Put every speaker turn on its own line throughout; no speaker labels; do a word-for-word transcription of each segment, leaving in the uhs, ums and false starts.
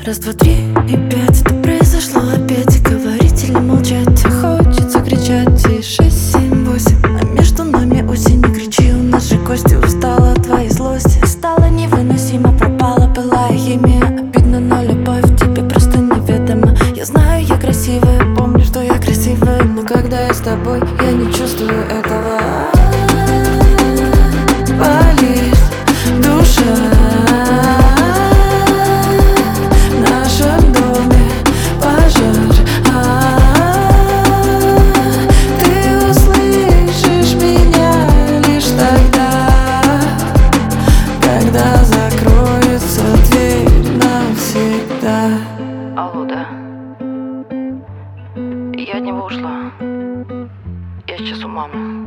Раз, два, три и пять, это произошло опять. Говорить или молчать, хочется кричать. И шесть, семь, восемь, а между нами осень. Не кричи, у нас же кости. Устала от твоей злости, стало невыносимо, пропала былая химия. Обидно, но любовь тебе просто неведома. Я знаю, я красивая, помню, что я красивая, но когда я с тобой, я не чувствую этого. Болит душа. Когда закроется дверь навсегда.
Алло, да? Я от него ушла. Я сейчас у мамы.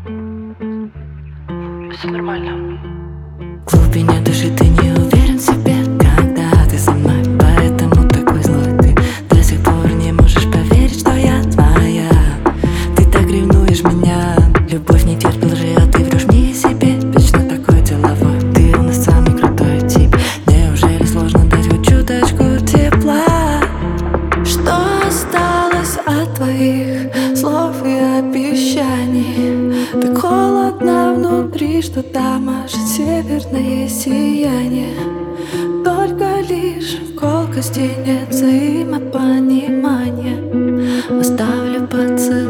Все нормально.
В глубине души ты не уверен в себе, когда ты со мной, поэтому такой злой. Ты до сих пор не можешь поверить, что я твоя. Ты так ревнуешь меня, любовь не терпит лжи, а ты врешь мне и себе. Вечно такой деловой, ты у нас самый крутой тип. Неужели сложно дать хоть чуточку тепла? Что осталось от твоих слов и обещаний? Так холодно внутри, что там аж северное сияние. Только лишь в колкости нет взаимопонимания. Оставлю поцелуй.